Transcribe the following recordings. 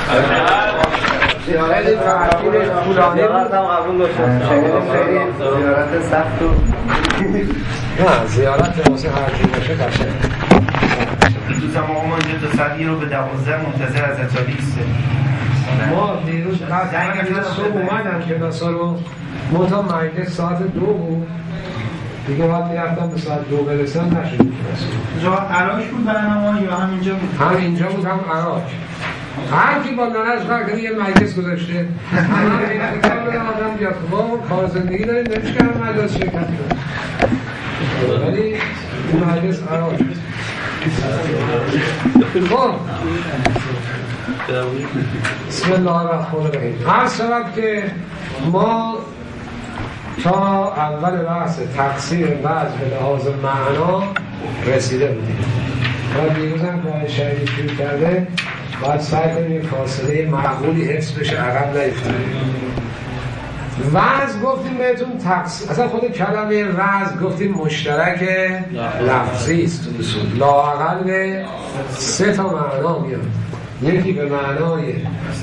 زیارت ترتیب طولانی بود هم قبول داشتم خیلی زیارت سخت و نه زیارت واسه هر کی باشه قشنگ. دوستم آقا ما اینجا تا ساعت رو به 12 منتظر از علی ایستادیم. ما دیروز قبل صبح اومدم کلاسا رو منتها مجلس ساعت 2 بود دیگه باید میرفتم به ساعت 2 برسم نشد کلاس. جا عراق بود برنامه یا همینجا بود؟ همینجا بود هم عراق. هر کی با نانش کار کنه یه مجلس گذاشته همه این کار بدن آدم بیاد ما کار زندگی داریم نمیشه که هم مجلس شرکت کنه ولی این مجلس عراق خب بسم الله الرحمن الرحیم. هر شود که ما تا اول بحث تقسیم وجه به لحاظ معنا رسیده بودیم و دیروز هم که شهیدی شروع کرده باید سعی کنیم فاصله معقولی حفظ بشه عقب نیفتیم. وجه گفتیم بهتون تقسیم اصلا خود کلمه وجه گفتیم مشترک لفظی است تو اصول لااقل به 3 تا معنا میاد. یکی به معنای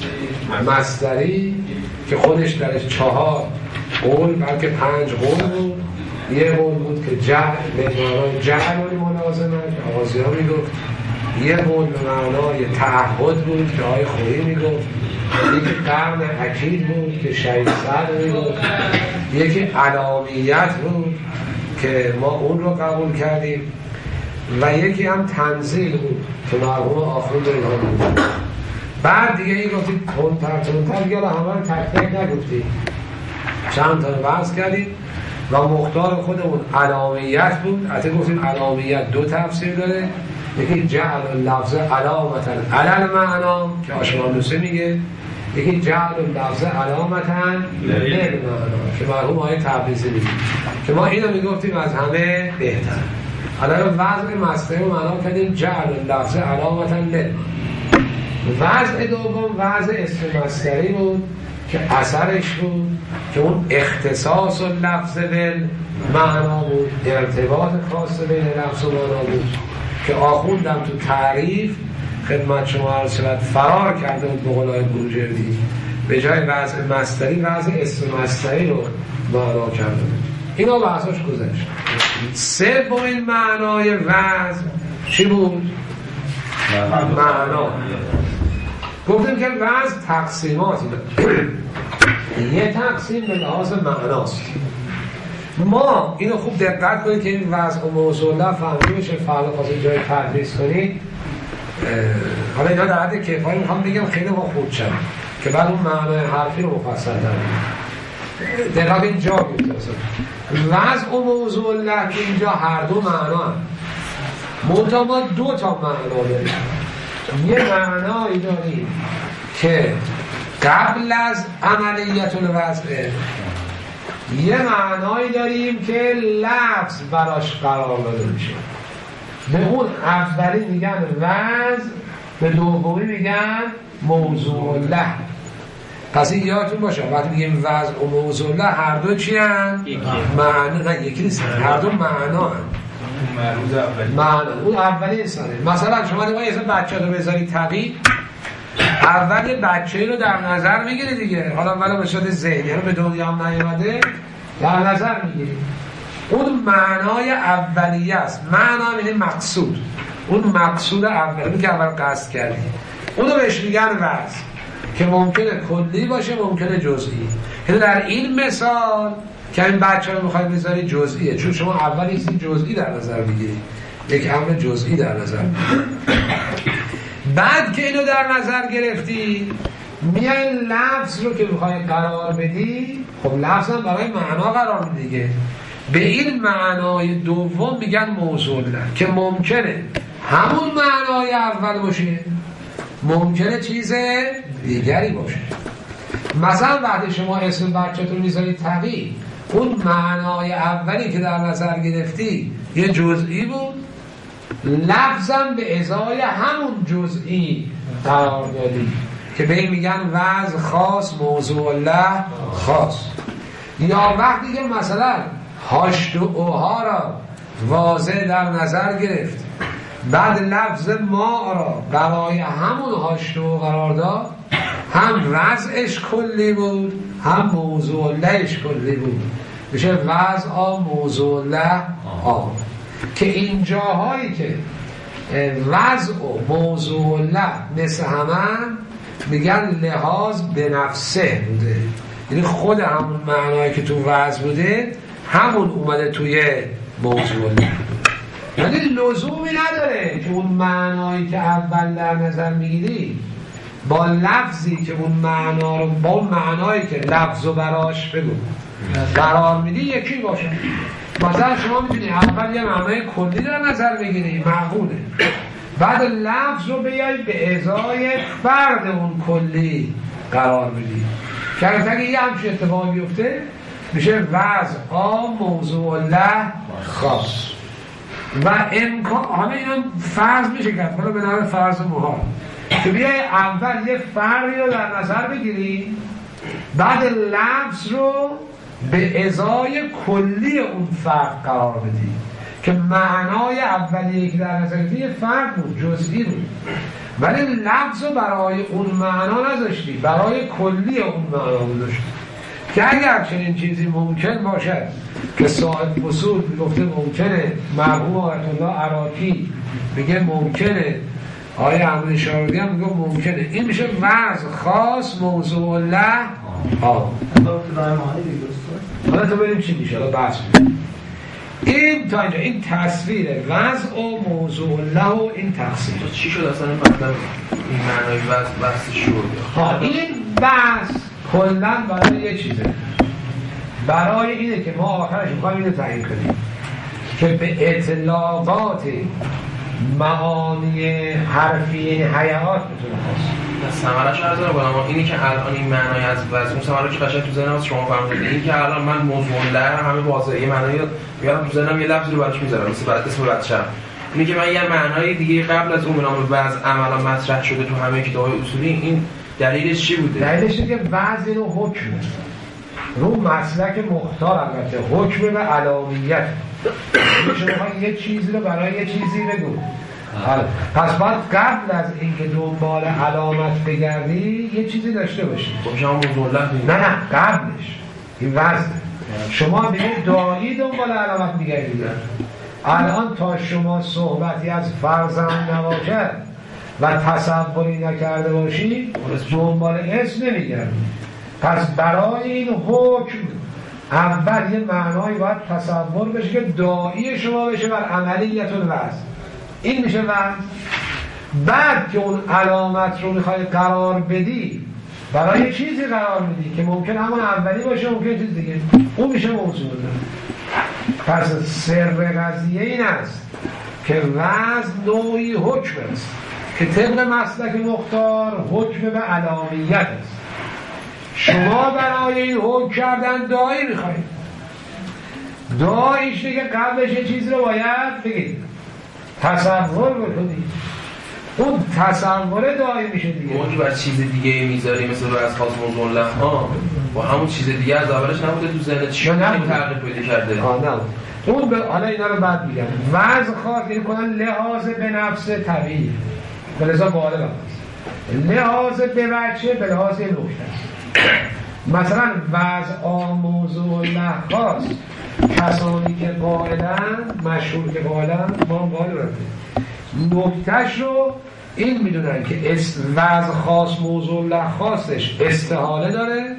مصدری که خودش درش 4 قول بلکه 5 قول بود. یه قول بود که جعل به معنای جعل و ملازمه که آغازی ها میگفت. یه قول به معنای تعهد بود که آقای خویی میگفت. یکی قرن اکید بود که شهید سعد میگفت. یکی علامیت بود که ما اون رو قبول کردیم و یکی هم تنزیل بود که مرحوم آخوند اینها بود. بعد دیگه این گفتید تندتر دیگه همه رو تک تک نگفتید چند تا رو بحث کردید و مختار خودمون علامیت بود. حتی گفتیم علامیت 2 تفسیر داره. یکی جعل اللفظ علامتا علی المعنا که آشمانوسه میگه. یکی جعل اللفظ علامتا للمعنا که مرحوم آقای تبریزی میگه که ما اینو میگفتیم از همه بهتر. حالا وضع مصدری رو معنا کردیم جعل اللفظ علامتا للمعنا. وضع دوم وضع اسم مصدری بود که اثرش بود که اون اختصاص و لفظ بل معنا بود ارتباط خاص بین لفظ و معنا بود که آخوندم تو تعریف خدمت شما عرض شود فرار کرده بود به قولای بروجردی به جای وضع مصدری وضع اسم مصدری رو معنا کرده بود. اینا بحثاش گذشت. سومین معنای وضع چی بود؟ معنا. گفتیم که وضع تقسیماتی داره. یه تقسیم به لحاظ معناست. ما اینو خوب دقت کنید که این وضع و موضوع فهمی بشه فردا خواستید جای تدریس کنید. حالا اینا در حد کفایی میخوام بگم خیلی ما خود شد که بعد اون معنای حرفی رو مفصل داریم. دقیقا اینجا بیده وضع و موضوع الله که اینجا هر دو معنا هم منطقه ما 2 تا معنا داریم. یه معنایی داریم که قبل از عملیت الوضعه. یه معنایی داریم که لفظ براش قرار داده میشه. به اون اولی میگن وضع به دومی میگن موضوع الله. پس این یادتون باشه وقتی میگیم وضع و موضوع الله هر دو چی هن؟ معنا نه یکی نیست هر دو معنا هن. معنا اون اولی انسانه. مثلا شما نمایی اصلا بچه رو بذاری تقیید اول بچه رو در نظر میگیری دیگه. حالا ولی به صورت ذهنی رو به دنیا هم نیامده در نظر میگیری. اون معنای اولیه است. معنا یعنی مقصود. اون مقصود اولی که اول قصد کردی اونو بهش میگن وضع که ممکنه کلی باشه ممکنه جزئی. یعنی در این مثال که این بچه رو میخوای بذاری جزئیه چون شما اول یه چیز جزئی در نظر میگیری یک امر جزئی در نظر میگیری. بعد که اینو در نظر گرفتی میای لفظ رو که میخوای قرار بدی خب لفظ هم برای معنا قرار میده دیگه. به این معنای دوم میگن موضوع الله که ممکنه همون معنای اول باشه ممکنه چیز دیگری باشه. مثلا وقتی شما اسم بچه‌تون میذارید تقی اون معنای اولی که در نظر گرفتی یه جزئی بود لفظم به ازای همون جزئی قرار دادی که به این میگن وضع خاص موضوع الله خاص. یا وقتی که مثلا هاشت و اوها را واضح در نظر گرفت بعد لفظ ما را برای همون هاشتو قرار داد، هم وضعش کلی بود هم موضوع لهش کلی بود، میشه وضع موضوع له که این جاهایی که وضع و موضوع له مثل همه میگن لحاظ به نفسه بوده، یعنی خود همون معنایی که تو وضع بوده همون اومده توی موضوع له، یعنی لزومی نداره که اون معنایی که اول در نظر میگیری با لفظی که اون معنا رو با اون معنایی که لفظ و براش بگو قرار میدی یکی باشه. مثلا شما میتونی اول یه معنای کلی در نظر بگیری، معقوله، بعد لفظ رو بیای به ازای فرد اون کلی قرار بدی که اگه یه همچین اتفاق بیفته میشه وضع موضوع له خاص و امکان. همه اینا فرض میشه کرد، حالا به نوع فرض محال که بیای اول یه فردی رو در نظر بگیری، بعد لفظ رو به ازای کلی اون فرد قرار بدی که معنای اولیه که در نظر بگیری یه فرد بود، جزئی بود، ولی لفظ رو برای اون معنا نذاشتی، برای کلی اون معنا گذاشتی که اگر چنین چیزی ممکن باشد که صاحب اصول گفته ممکنه، مرحوم آیت الله عراقی میگه ممکنه، آیه احمد شاردی هم میگه ممکنه، این میشه وضع خاص موضوع له حالا تو بریم چی میشه، حالا بحث این تا اینجا این تصویر وضع و موضوع له و این تقسیم چی شد اصلا این مطلب این معنای وضع بحث شد. این بحث کلن برای یه چیزه، برای اینه که ما آخرش میخوایم اینو تعیین کنیم که به اطلاقات معانی حرفی حیات بتونه خاص ثمرش عرض نکنم. اینی که الان این معنای از وضع اون ثمره که قشنگ تو ذهنم شما فهمیدید، این که الان من موضوع له همه واضحه یه معنایی میارم تو ذهنم یه لفظی رو براش میذارم مثل بعد اسم بچه‌م، اینی که من یه معنای دیگه قبل از اون به نام وضع عملا مطرح شده تو همه کتاب‌های اصولی، این دلیلش چی بوده؟ دلیلش اینه که وضع رو حکم رو مسلک مختار، البته حکم به علامیت، شما یه چیزی رو برای یه چیزی بگو، پس باید قبل از اینکه دنبال علامت بگردی یه چیزی داشته باشی. خب شما موضوع له نه قبلش این وضع شما بگید دایی دنبال علامت میگردید. الان تا شما صحبتی از فرزند نباشد و تصوری نکرده باشی دنبال اسم نمیگردی. پس برای این حکم اول یه معنایی باید تصور بشه که دایی شما بشه بر عملیت الوضع، این میشه وضع. بعد که اون علامت رو میخوای قرار بدی برای چیزی قرار بدی که ممکن همون اولی باشه ممکن چیز دیگه، اون میشه موضوع. پس سر قضیه این است که وضع نوعی حکم است که طبق مسلک مختار حکم به علامیت است. شما برای این حکم کردن دایی میخواید، داییش دیگه قبلش یه چیز رو باید بگید تصور بکنید، اون تصور دایی میشه دیگه. اون که بر چیز دیگه میذاری مثل رو از خاص موضوع له با همون چیز دیگه از اولش نبوده تو ذهنت چی تغییر پیدا کرده؟ نه اون حالا اینا رو بعد میگم. وضع خاص این کنن لحاظ به نفس طبیعی به لحاظ بالغ است، لحاظ به بچه به لحاظ نکته است. مثلا وضع موضوع له خاص کسانی که قائلن مشهور که قائلن ما هم قائل رفتیم نکتهش رو این میدونن که وضع خاص موضوع له خاصش استحاله داره،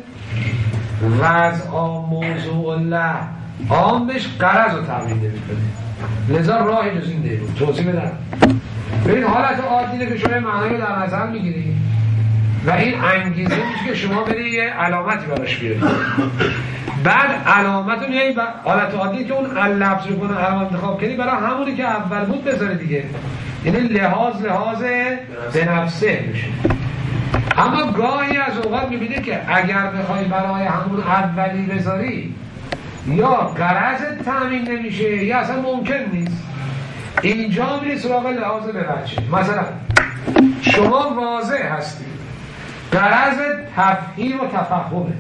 وضع موضوع له عامش غرض رو تأمین نمی‌کنه، لذا راهی جز این نیست. توضیح بدم. به این حالت عادیه که شما معنی رو در نظر میگیری و این انگیزه میشه که شما بری یه علامتی براش بیاری، بعد علامت رو میایی حالت عادی که اون لفظ رو کنه علامت انتخاب کنی برای همونی که اول بود بذاره دیگه، یعنی لحاظ به نفسه میشه. اما گاهی از اوقات میبینی که اگر بخوای برای همون اولی بذاری یا غرضت تامین نمیشه یا اصلا ممکن نیست، اینجا میری سراغ لحاظ به بچه. مثلا شما واضح هستی غرضت تفهیم و تفهمه،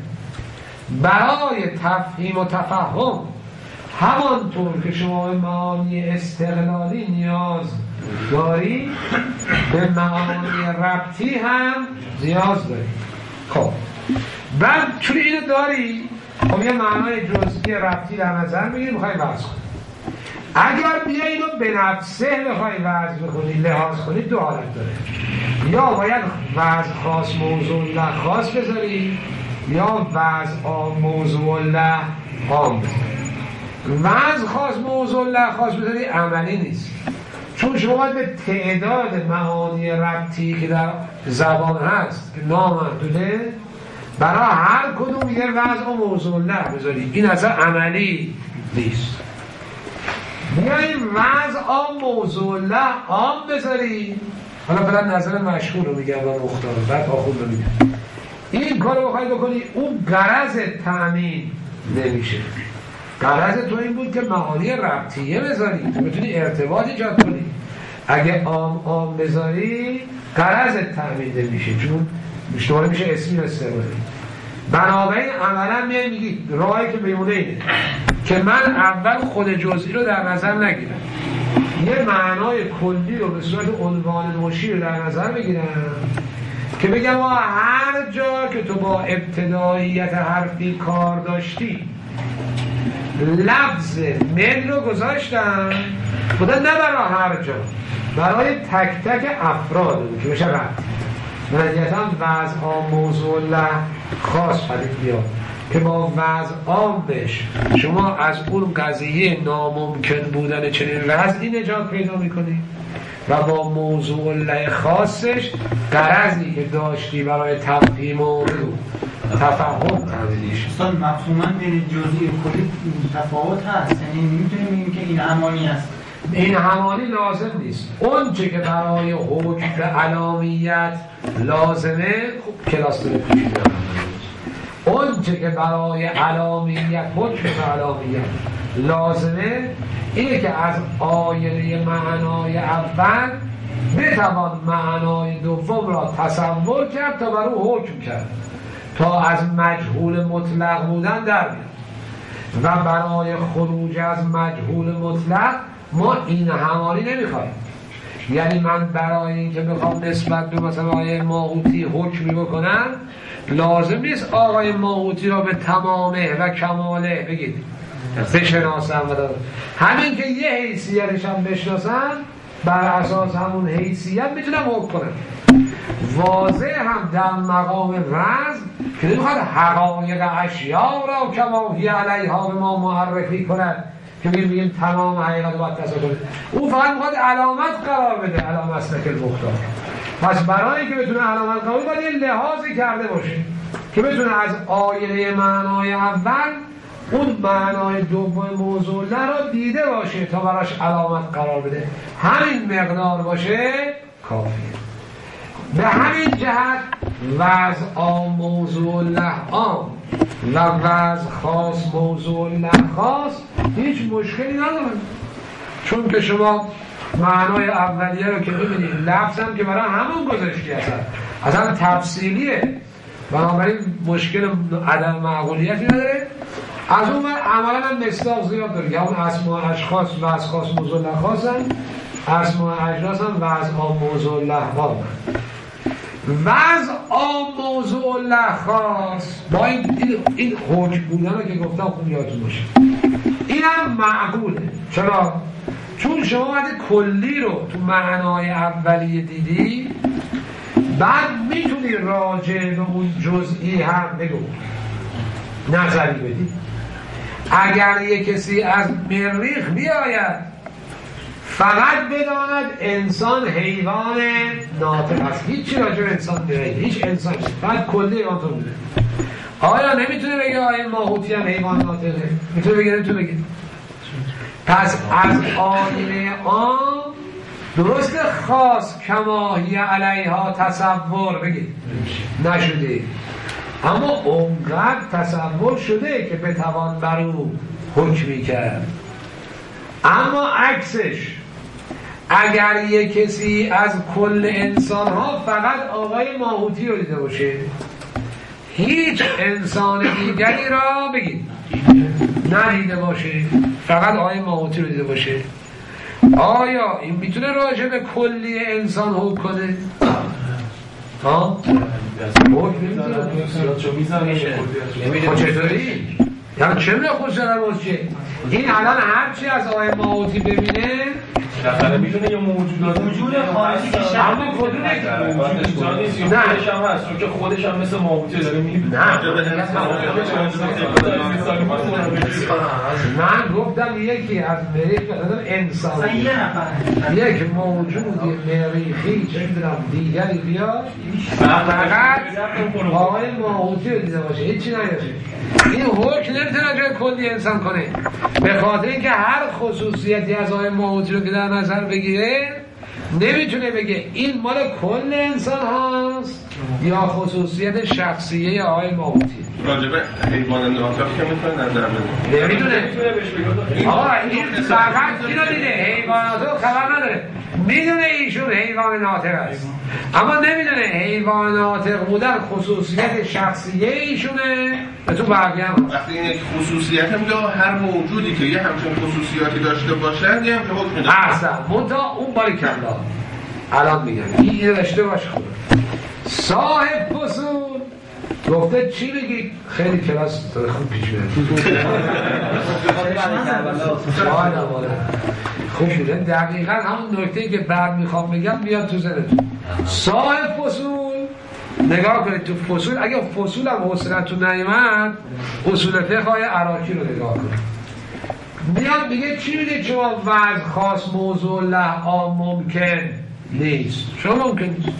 برای تفهیم و تفهم همانطور که شما معانی استقلالی نیاز داری به معانی ربطی هم نیاز داری. خب بعد چون اینو داری خب یه معنای جزئی ربطی در نظر میگیری میخوای وضع کنی. اگر بیایی اینو به نفسه بخوای وضع بکنی لحاظ کنی دو حالت داره، یا باید وضع خاص موضوع له خاص بذاری یا وضع موضوع له عام بذاری. وضع خاص موضوع له خاص بذاری عملی نیست، چون شما باید به تعداد معانی ربطی که در زبان هست که نامحدوده برای هر کدوم یه وضع و موضوع له بذاری. این اصلا عملی نیست. بیایی وضع موضوع له عام بذاری. حالا فقط نظر مشهور رو میگم و مختار بعد آخون رو میگم. این کار رو بخوای بکنی اون غرض تأمین نمیشه. غرض تو این بود که معانی ربطیه بذاری تو بتونی ارتباط ایجاد کنی. اگه عام بذاری غرض تأمین نمیشه، چون دوباره میشه اسمی و استعمالی. بنابراین عملا میای میگی راهی که میمونه اینه که من اول خود جزئی رو در نظر نگیرم، یه معنای کلی رو به صورت عنوان مشیر در نظر بگیرم که بگم هر جا که تو با ابتداییت حرفی کار داشتی لفظ من رو گذاشتم خدا نه برای هر جا، برای تک تک افراد که بشه رفت نهایتا وضع موضوع له خاص پدید بیاد که با وضع عامش شما از اون قضیه ناممکن بودن چنین وضعی نجات پیدا میکنی و با موضوع له خاصش غرضی که داشتی برای تفهیم و تفهم تبدیلش. اصلا مفهوما بین جزئی و کلی تفاوت هست، یعنی نمیتونیم بگیم که این همانی هست. این همانی لازم نیست. اون چه که برای حکم علامیت لازمه خب کلاس داره پیشیده. اون چه که برای علامیت حکم علامیت لازمه اینه که از آینه معنای اول بتوان معنای دوم را تصور کرد تا برای حکم کرد، تا از مجهول مطلق بودن در بیاد. و برای خروج از مجهول مطلق ما این همانی نمیخوایم. یعنی من برای اینکه بخوام نسبت به مثلا آقای ماهوتی حکمی بکنم لازم نیست آقای ماهوتی را به تمامه و کماله بگید بشناسم و دارم. همین که یه حیثیتش هم بشناسم بر اساس همون حیثیت میتونم حکم کنم. واضح هم در مقام رزم که نمیخواد حقایق اشیاء را کماهی علیها به ما معرفی کند که بگیم تمام حقیقت رو باید تصور کنید. او فقط میخواد علامت قرار بده، علامت مسلک المختار. پس برای که بتونه علامت قرار باید یه لحاظی کرده باشه که بتونه از آینه معنای اول اون معنای دوم موضوع له را دیده باشه تا براش علامت قرار بده. همین مقدار باشه کافیه. به همین جهت وضع موضوع له عام و وضع خاص موضوع له خاص هیچ مشکلی نداره، چون که شما معنای اولیه رو که ببینید لفظ هم که برای همون گذاشتی اصلا تفصیلیه، بنابراین مشکل عدم معقولیتی نداره. از اون عملا هم مصداق زیاد داره که اون اسماء اشخاص و از خاص موضوع له خاص هم، اسماء اجناس هم وضع موضوع له عام. وضع موضوع له خاص با این حکم بودن رو که گفتم خوب یادتون باشه، این هم معقوله. چرا؟ چون شما وقتی کلی رو تو معنای اولیه دیدی بعد میتونی راجع به اون جزئی هم بگو نظری بدی. اگر یک کسی از مریخ بیاید فقط بداند انسان حیوان ناطق است، هیچی راجع به انسان نمیگه، هیچ انسان فقط کلی حیوان تو میده. آیا نمیتونه بگه آیا ماهوتی هم حیوان ناطقه؟ میتونه بگه؟ نمیتونه بگه. پس از آینه عام درست خاص کماهی علیها تصور بگید نشده، اما اونقدر تصور شده که بتوان بر او حکمی کرد. اما عکسش اگر یک کسی از کل انسان ها فقط آقای ماهوتی رو دیده باشه، هیچ انسان دیگری را بگید ندیده باشه، فقط آقای ماهوتی رو دیده باشه، آیا این میتونه راجع به کلی انسان حکم کنه؟ ها؟ حکم نمیتونه چطوری؟ یعنی چه میره خوش دارم چه؟ این الان هرچی از آیه ماهوتی ببینه میتونه یه موجودات وجود خارجی که اما کدومه که نه خودش هم هست چون که خودش هم مثل ماهوتی داره میبینه من گفتم یکی از مریخ انسان یک موجود مریخی چه میدونم دیگری بیاد فقط آقای ماهوتی رو دیده باشه هیچی نیاشه این حکم نمیتونه جای کلی انسان کنه به خاطر اینکه هر خصوصیتی از آقای ماهوتی رو که در نظر بگیره نمیتونه بگه این مال کل انسان هاست یا خصوصیت شخصیه آقای ماهوتی راجبه حیوان ناطق که میتونه نظر بده نمیتونه آقا این فقط اینو دیده حیوانات رو خبر نداره میدونه ایشون حیوان ناطق است اما نمیدونه حیوان ناطق بودن خصوصیت شخصیه ایشونه به تو بقیه هم وقتی این یک خصوصیت هم یا هر موجودی که یه همچین خصوصیاتی داشته باشن یه همچین حکم میده اصلا منتها اون باریکلا الان میگم این داشته باش خوبه صاحب فصول گفته چی بگی؟ خیلی کلاس خوب پیش میره خوب میره دقیقا همون نکته‌ای که بعد میخوام بگم بیاد تو ذهنتون صاحب فصول نگاه کنید تو فصول اگه فصول هم حوصلتون نیامد اصول فقه عراقی رو نگاه کنید میاد میگه چی میگه شما وضع خاص موضوع له ممکن نیست شما ممکن نیست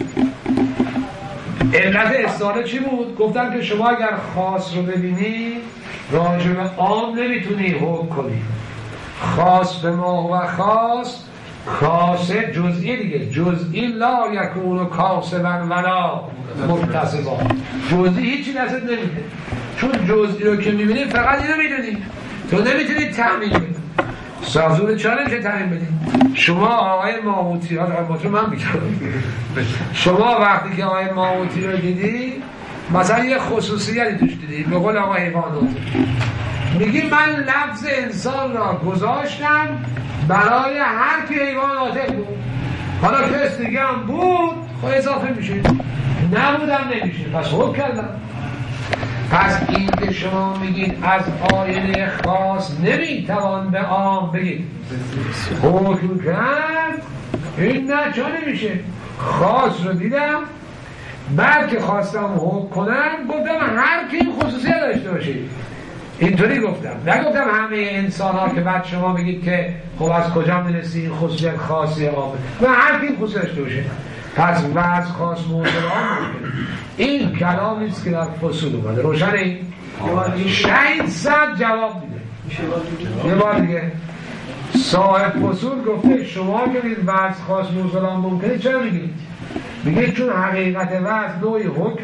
علت استعاره چی بود؟ گفتم که شما اگر خاص رو ببینی راجع به عام نمیتونی حکم کنی خاص به ما و خاص خاصه جزئی دیگه جزئی لا یکون کاسبا ولا مکتسبا جزئی هیچی دستت نمیده چون جزئی رو که میبینی فقط اینو میدونی تو نمیتونی تعمین بدی سازون چرا نمیشه تعمین بدی شما آقای ماهوتی ها من میگم شما وقتی که آقای ماهوتی رو دیدی مثلا یه خصوصیتی توش دیدی به قول آقا حیوانات میگی من لفظ انسان را گذاشتم برای هر که حیوان ناطق بود حالا کس دیگه هم بود خب اضافه میشه نبودم نمیشه پس حکم کردم پس این که شما میگید از آینه خاص نمیتوان به عام بگید حکم کرد این نه چون نمیشه خاص رو دیدم بعد که خواستم حکم کنم گفتم هر کی این خصوصیت داشته باشه اینطوری گفتم نگفتم همه انسان ها که بعد شما بگید که خب از کجا میرسی این خصوصیت خاصی عامه و هر کی این خصوصیت داشته باشه پس وضع خاص موضوع این کلامی است که در فصول اومده روشنه شهید صد جواب میده یه بار دیگه صاحب فصول گفته شما که این وضع خاص موضوع ممکنه چرا میگید میگه چون حقیقت وضع نوعی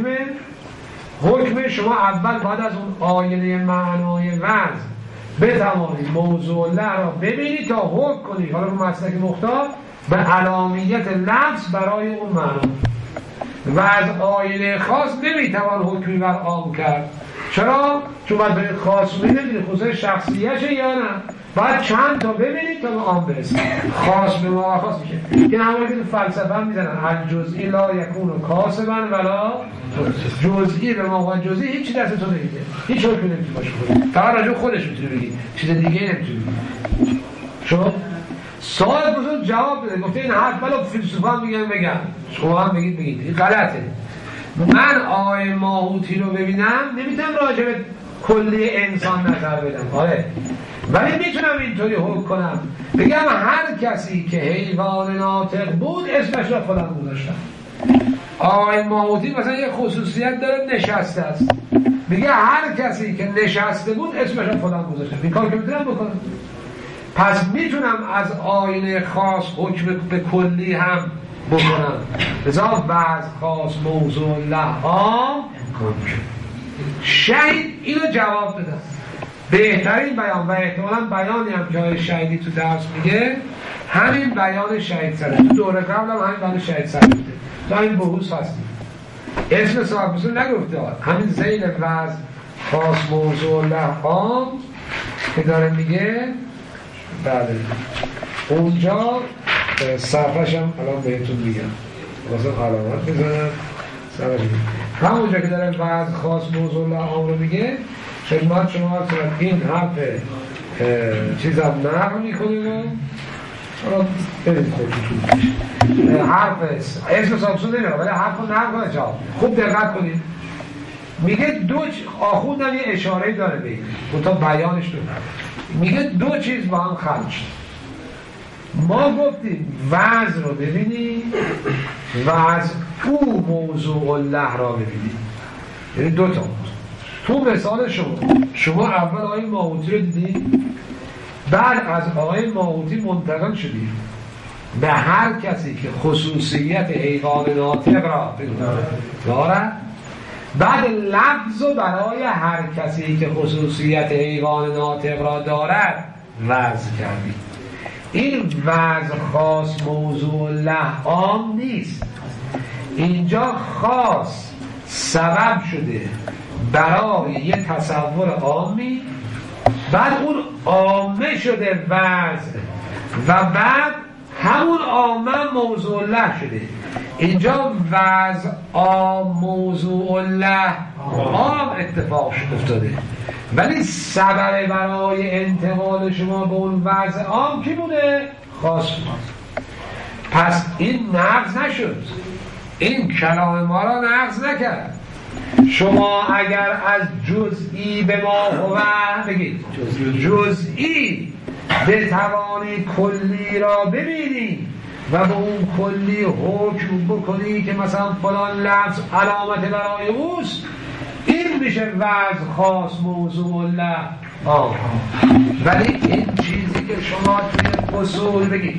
حکم شما اول بعد از اون آینه معنای وضع بتوانید موضوع له را ببینید تا حکم کنید حالا رو مسلک مختار به علامیت لفظ برای اون معنا و از آینه خاص نمیتوان حکمی بر عام کرد چرا؟ چون باید به خاص ببینید خصوص شخصیشه یا نه باید چند تا ببینید تا به عام برسید خاص به ما خاص میشه که همونی که فلسفه هم میزنن الجزئی لا یکون کاسبا ولا جزئی به ما و جزئی هیچی دست تو نمیده هیچ حکمی نمیتونی باشه فقط راجع خودش میتونی بگی چیز دیگه نمیتونی بگی شما سوال بزرگ جواب بده گفته این حرف بلا فیلسوفان بگم شما هم بگید این غلطه من آقای ماهوتی رو ببینم نمیتونم راجع به کلی انسان نظر بدم آره ولی میتونم اینطوری حکم کنم بگم هر کسی که حیوان ناطق بود اسمش را فلان گذاشتم آقای ماهوتی مثلا یه خصوصیت داره نشسته است میگه هر کسی که نشسته بود اسمش را فلان گذاشتم این کار که میتونم بکنم پس میتونم از آینه خاص حکم به کلی هم بکنم لذا وضع خاص موضوع لها شهید اینو جواب بدم بهترین بیان و احتمالا بیانی هم که های شهیدی تو درس میگه همین بیان شهید سره تو دوره قبل هم همین بیان شهید سره بوده تو همین بحوث هستیم اسم صاحب بسون نگفته همین زیل وضع خاص موضوع لها که داره میگه بعد اونجا صفحش هم الان بهتون میگم واسه علامت بزنم همونجا که داره وضع خاص موضوع لعام رو میگه خدمت شما این حرف چیزم نقل میکنیم و برید خودتون حرف اسم سامسون نمیره ولی حرف رو نقل کنه جواب خوب دقت کنید میگه آخوندم یه اشاره داره به این تا بیانش رو میگه دو چیز با هم خلق شد ما گفتیم وضع رو ببینیم وضع او موضوع الله را ببینیم یعنی دوتا تو مثال شما اول آقای ماهوتی رو دیدید بعد از آقای ماهوتی منتقل شدید به هر کسی که خصوصیت حیوان ناطق را دارد بعد لفظ رو برای هر کسی که خصوصیت حیوان ناطق را دارد وضع کردید این وضع خاص موضوع الله عام نیست اینجا خاص سبب شده برای یه تصور عامی بعد اون عامه شده وضع و بعد همون عامه موضوع الله شده اینجا وضع عام موضوع الله عام اتفاق افتاده ولی سبب برای انتقال شما به اون وضع عام کی بوده؟ خاص بود پس این نقض نشد این کلام ما را نقض نکرد شما اگر از جزئی به ما هو بگید جزئی بتوانی کلی را ببینی و به اون کلی حکم بکنی که مثلا فلان لفظ علامت برای اوست این میشه وضع خاص موضوع الله ولی این چیزی که شما توی اصول بگید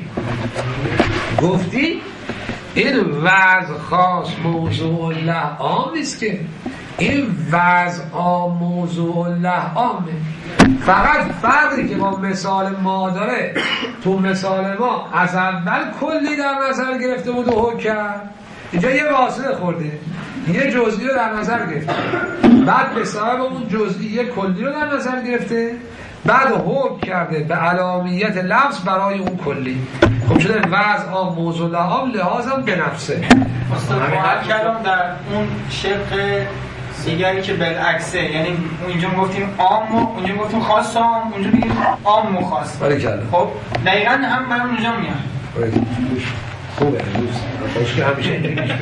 گفتی این وضع خاص موضوع الله عام نیست که این وضع عام موضوع الله عامه فقط فرقی که با مثال ما داره تو مثال ما از اول کلی در نظر گرفته بود و حکم کرد اینجا یه واسطه خورده یه جزئی رو در نظر گرفته بعد به سبب اون جزئی کلی رو در نظر گرفته بعد حکم کرده به علامیت لفظ برای اون کلی خب شده وضع عام موضوع لعام لحاظم به نفسه مستقبل کردم در اون شق دیگری که بالعکسه یعنی اونجا گفتیم عام و اونجا گفتیم خاص عام اونجا میگیم عام و خاص خب دقیقاً هم برام اونجا میاد خوبه دوست که همیشه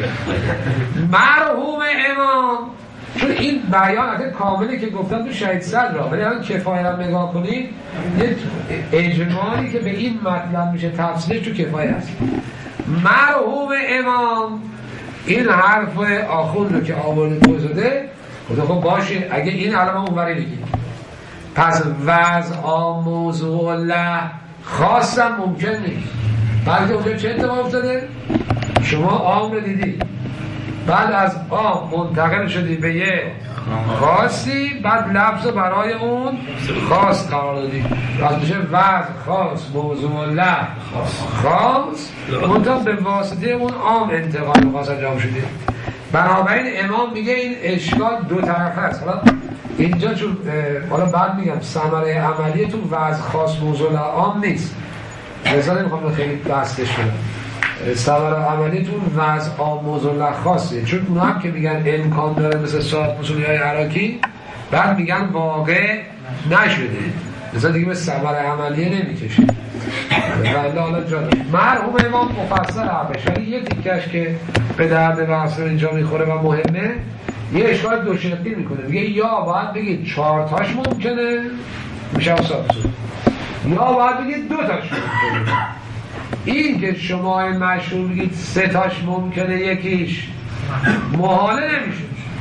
مرحوم امام چون این بیان کاملی که گفتم تو شهید صدر را ولی الان کفایه را نگاه کنید یه اجمالی که به این مطلب میشه تفسیرش تو کفایه است مرحوم امام این حرف آخوند رو که آورده توزده خب باشه اگه این علامه اونوری بگید پس وضع عام موضوع الله خاصم ممکن نیست بلکه اونجا چه اتفاق افتاده؟ شما عام رو دیدی بعد از عام منتقل شدی به یه خاصی بعد لفظ برای اون خاص قرار دادی پس میشه وضع خاص موضوع الله خاص منتقل به واسطه اون عام انتقال خاص انجام شده بنابراین امام میگه این اشکال دو طرفه است اینجا چون حالا بعد میگم ثمره عملی تو وضع خاص موضوع عام نیست مثلا نمیخوام خیلی بحثش کنم ثمره عملی تو وضع عام موضوع خاصه چون اونا هم که میگن امکان داره مثل صاحب مسئولی های عراقی بعد میگن واقع نشده مثلا دیگه به ثمره عملیه نمیکشه ولی حالا جان مرحوم امام مفصل حرفش ولی یه تیکش که به درد بحث اینجا میخوره و مهمه یه اشکال دو شکلی میکنه میگه یا باید بگید 4 تاش ممکنه میشه اصاب یا باید بگید 2 تاش ممکنه این که شما مشهور بگید 3 تاش ممکنه یکیش محاله نمیشه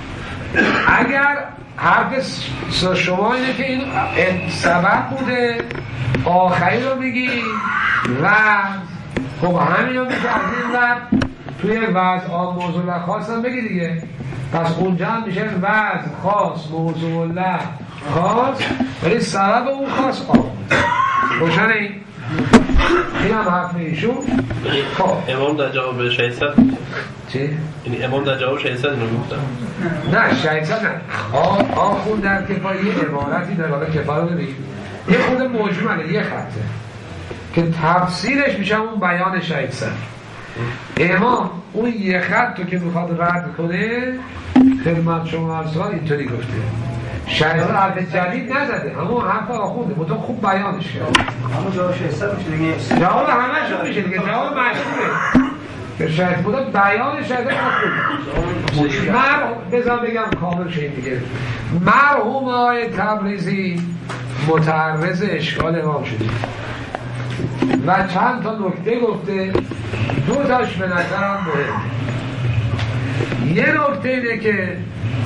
اگر حرف شما اینه که این سبب بوده آخری رو بگید و خب همین رو میشه از این وقت توی وضع عام موضوع الله خاص هم بگی دیگه پس اونجا هم میشه وضع خاص موضوع الله خاص ولی سبب اون خاص عام روشنه این هم حرف ایشون خب امام در جواب شهید صدر چی؟ یعنی امام در جواب شهید صدر رو گفتن نه شهید صدر نه آخون در کفایه یه عبارتی در واقع کفایه رو بگیم یه خود مجمله یه خطه که تفسیرش میشه اون بیان شهید صدر. امام اون یه خط رو که میخواد رد کنه خدمت شما عرض کنم اینطوری گفته. شهید صدر حرف جدید نزده، همون حرف آخونده، مطمئن خوب بیانش کرد. همون جواب شهید صدر میشه دیگه. جواب همه میشه دیگه، جواب مشهوره که شهید بوده بیان شهید آخونده. بذار بگم کامل شهید دیگه. مرحوم آقای تبریزی متعرض اشکال امام شده و چند تا نکته گفته، دو تاش به نظرم مهم. یه نکته اینه که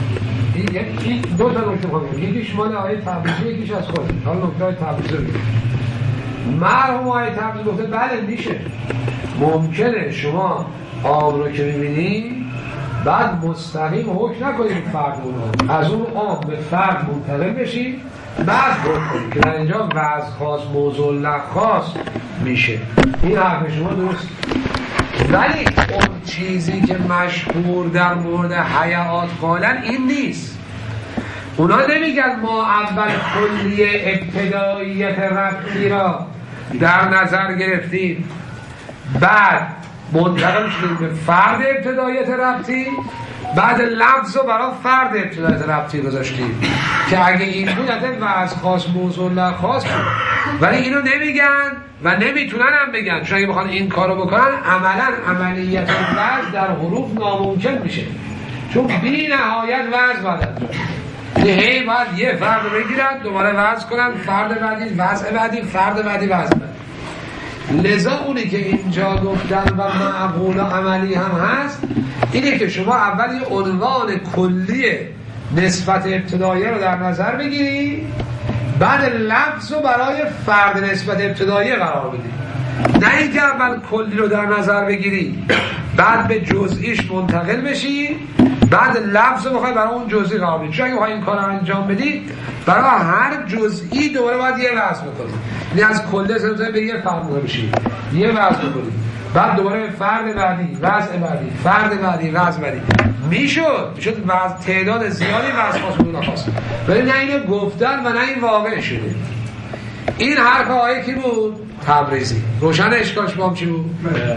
دو تا نکته خواهیم، یکیش مال آقای تبریزی، یکیش از خود. حالا نکته های تبریزی رو بگیم. مرحوم آقای تبریزی گفته بله میشه، ممکنه شما عام رو که میبینی بعد مستقیم حکم نکنید فرد اونها، از اون عام به فرد منتقل بشید بعد بکنید که در اینجا وضع خاص موضوع لخاص میشه. این حرف شما درست، ولی اون چیزی که مشهور در مورد حیات قالن این نیست. اونا نمیگن ما اول کلیه ابتداییت ربطی را در نظر گرفتیم بعد منتقل شدیم به فرد ابتداییت ربطی، بعد لفظ رو برای فرد ابتداییت ربطی گذاشتیم که اگه این بود از وضع خاص موضوع لخاص بود. ولی اینو نمیگن و نمیتونن هم بگن، چون اگه بخوان این کارو بکنن عملیت وضع در حروف ناممکن میشه، چون بی نهایت وضع باید هی باید یه فرد رو بگیرن دوباره وضع کنن، فرد بعدی وضع بعدی، فرد بعدی وضع بعدی. لذا اونی که اینجا گفتن و معقول و عملی هم هست اینه که شما اول یه عنوان کلی نسبت ابتداییه رو در نظر بگیری، بعد لفظ رو برای فرد نسبت ابتداییه قرار بدی، نه اینکه اول کلی رو در نظر بگیری بعد به جزئیش منتقل بشی بعد لفظ رو بخوای برای اون جزئی قرار بدی. چون اگه بخوای این کار رو انجام بدی برای هر جزئی دوباره باید یه وضع بکنی، یعنی از کله سنتون به یه فرد بشی، یه وضع بکنی، بعد دوباره فرد بعدی، وضع بعدی، فرد بعدی، وضع بعدی. میشد وضع تعداد زیادی وضع خاص بود نخواست، ولی نه اینو گفتن و نه این واقع شده. این حرف آقای کی بود؟ تبریزی. روشن اشکالش با هم چی بود؟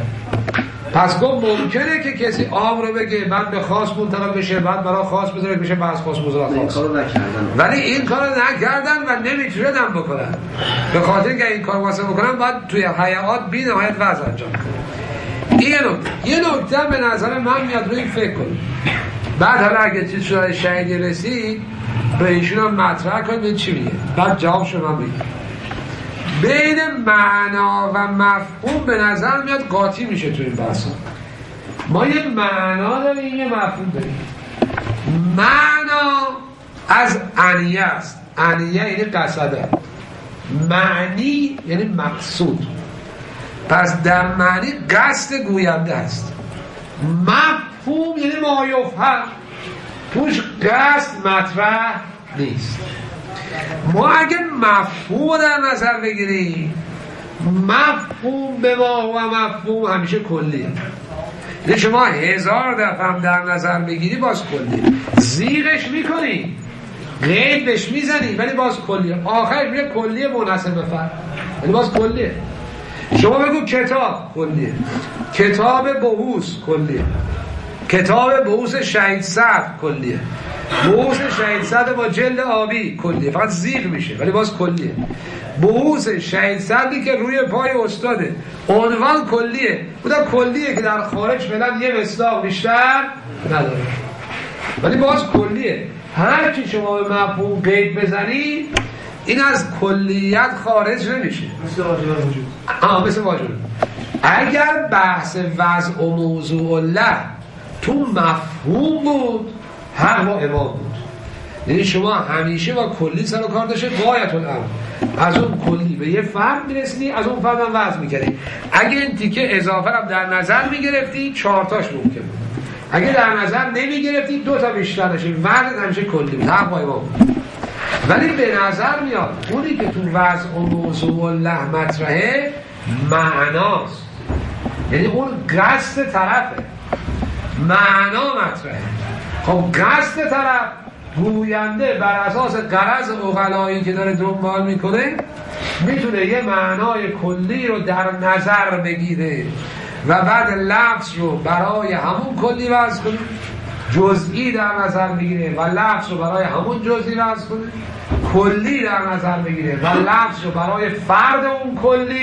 پس گفت ممکنه که کسی عام رو بگه بعد به خاص منتقل بشه بعد برای خاص بذاره بشه بعد خاص موضوع خاص، ولی این کارو نکردن و نمیتونن بکنن. به خاطر اینکه این کارو واسه بکنن باید توی حیات بی نهایت وضع انجام کنن. یه نکته به نظر من میاد روی فکر کنید. بعد حالا اگه چیز شده شهیدی رسید به ایشون هم مطرح کنید چی میگه، بعد جوابشو من بگید. بین معنا و مفهوم به نظر میاد قاطی میشه تو این بحث. ما یه معنا داریم یه مفهوم داریم. معنا از عنیه است، عنیه یعنی قصده، معنی یعنی مقصود. پس در معنی قصد گوینده است. مفهوم یعنی ما یفهم، توش قصد مطرح نیست. ما اگه مفهوم در نظر بگیریم مفهوم به ما و مفهوم همیشه کلیه، یعنی شما 1000 دفعه هم در نظر بگیری باز کلیه، زیغش میکنی قید بهش میزنی ولی باز کلیه، آخرش میگه کلیه منحصر به فرد ولی باز کلیه. شما بگو کتاب کلیه، کتاب بحوث کلیه، کتاب بحوث شهید صدر کلیه، بحوث شهید صدر با جلد آبی کلیه، فقط زیغ میشه ولی باز کلیه. بحوث شهید صدری که روی پای استاده عنوان کلیه، بودا کلیه که در خارج فعلا یه مصداق بیشتر نداره ولی باز کلیه. هر چی شما به مفهوم قید بزنی این از کلیت خارج نمیشه، مثل واجب وجود. مثل واجب. اگر بحث وضع و موضوع الله تو مفهوم بود حق با امام بود، یعنی شما همیشه با کلی سر و کار داشته غایت الامر، از اون کلی به یه فرد میرسیدی از اون فرد هم وضع میکردی. اگه این تیکه اضافه هم در نظر میگرفتی 4 تاش ممکن بود، اگه در نظر نمیگرفتی 2 تا بیشتر داشتی، وضع همیشه کلی بود حق با امام بود. ولی به نظر میاد اونی که تو وضع و موضوع الله مطرحه معناست، یعنی اون قصد طرفه، معنا مطرحه. خب قصد طرف گوینده بر اساس غرض عقلایی که داره دنبال میکنه میتونه یه معنای کلی رو در نظر بگیره و بعد لفظ رو برای همون کلی وضع کنه، جزئی در نظر بگیره و لفظ رو برای همون جزئی وضع کنه، کلی در نظر بگیره و لفظ رو برای فرد اون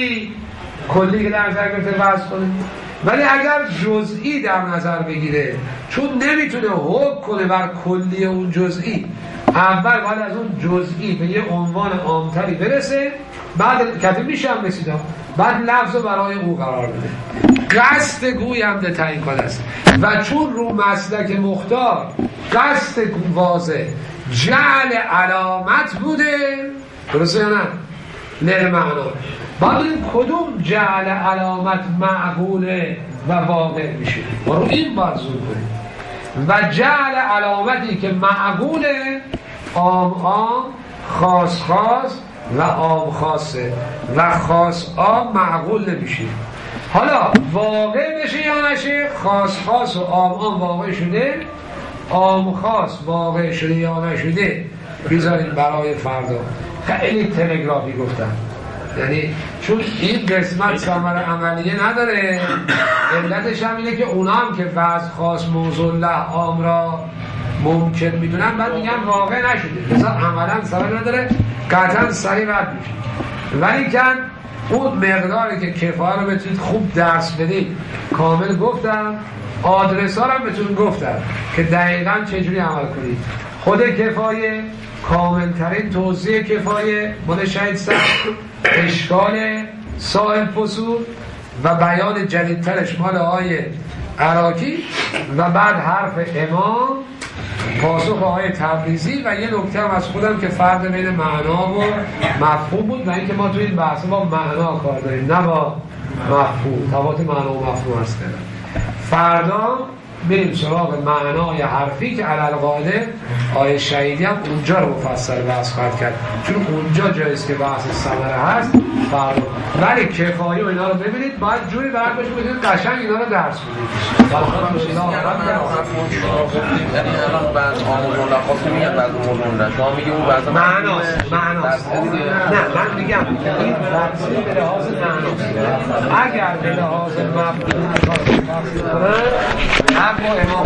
کلی که در نظر گرفته وضع کنه. ولی اگر جزئی در نظر بگیره، چون نمیتونه حکم کنه بر کلی اون جزئی، اول باید از اون جزئی به یه عنوان عامتری برسه، بعد کتب میشم رسیده، بعد لفظ رو برای او قرار بده. قصد گوینده تعیین کنه است و چون رو مسلک مختار قصد واضح جعل علامت بوده، درسته یا نه؟ للمعنا. بعد کدوم جعل علامت معقوله و واقع میشه و رو این باید زور کنیم. و جعل علامتی که معقوله عام خاص و عام خاصه و خاص عام معقول نمیشه. حالا واقع بشه یا نشه، خاص و عام واقع شده، عام خاص واقع شده یا نشده بذاریم برای فردا. خیلی تلگرافی گفتم، یعنی چون این قسمت ثمره عملیه نداره، علتش هم اینه که اونا هم که وضع خاص موضوع له عام را ممکن میدونن، بعد میگن واقع نشده، مثلا عملا ثمره نداره، قطعا سریع رد میشه. ولی که اون مقداری که کفایه رو بتونید خوب درس بدید کامل گفتم، آدرس ها رو هم بتونید گفتم که دقیقا چجوری عمل کنید. خود کفایه، کامل ترین توضیح کفایه مال شهید صاحب، اشکال صاحب فصول و بیان جدیدترش مال آقای عراقی و بعد حرف امام، پاسخ آقای تبریزی و یه نکته هم از خودم که فرق بین معنا و مفهوم بود و اینکه ما توی این بحث با معنا کار داریم نه با مفهوم، تفاوت معنا و مفهوم هست. فردا بریم سراغ معنای حرفی که علالقاعده آیه شهیدی هم اونجا رو مفصل بحث خواهد کرد، چون اونجا جاییست که بحث ثمره هست فردا. ولی کفایه و اینا رو ببینید، باید جوری برد باشید بتونید قشنگ اینا رو درس بدید. یعنی الان بعض آموزون لخواست میگن بعض آموزون نه، شما میگه اون بعض معناست نه، من میگم این درسی به لحاظ معناست. اگر به لحاظ مفهوم حق با امام